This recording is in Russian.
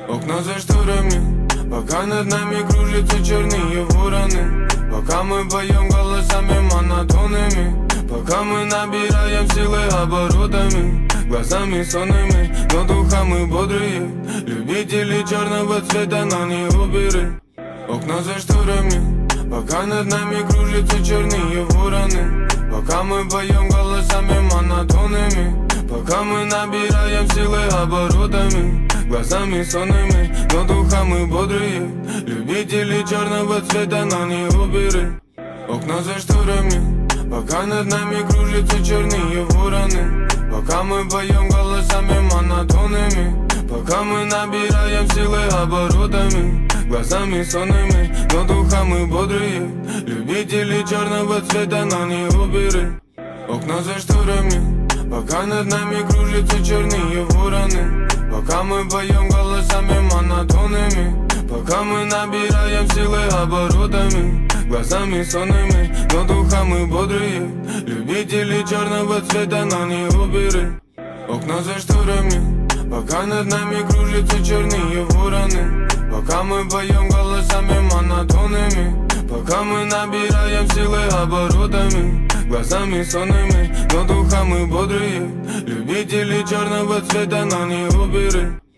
Окна за шторами, пока над нами кружатся черные вороны. Пока мы поем голосами монотонными, пока мы набираем силы оборотами, глазами сонными, но духа мы бодрые. Любители черного цвета, но не оперы. Окна за шторами, пока над нами кружатся черные вороны. Пока мы поем голосами монотонными, пока мы набираем силы оборотами, глазами сонными, но духа мы бодрые. Любители черного цвета, но не оперы. Окна за шторами, пока над нами кружатся черные вороны. Пока мы поем голосами монотонными, пока мы набираем силы оборотами, глазами сонными, но духа мы бодрые. Любители черного цвета, но не оперы. Окна за шторами, пока над нами кружатся черные вороны. Пока мы поем голосами монотонными, пока мы набираем силы оборотами, глазами сонными, но духа мы бодрые. Любители черного цвета, но не оперы. Окна за шторами, пока над нами кружатся черные вороны. Пока мы поем голосами монотонными, пока мы набираем силы оборотами, глазами сонными, но духа мы бодрые. Любители черного цвета, но не оперы.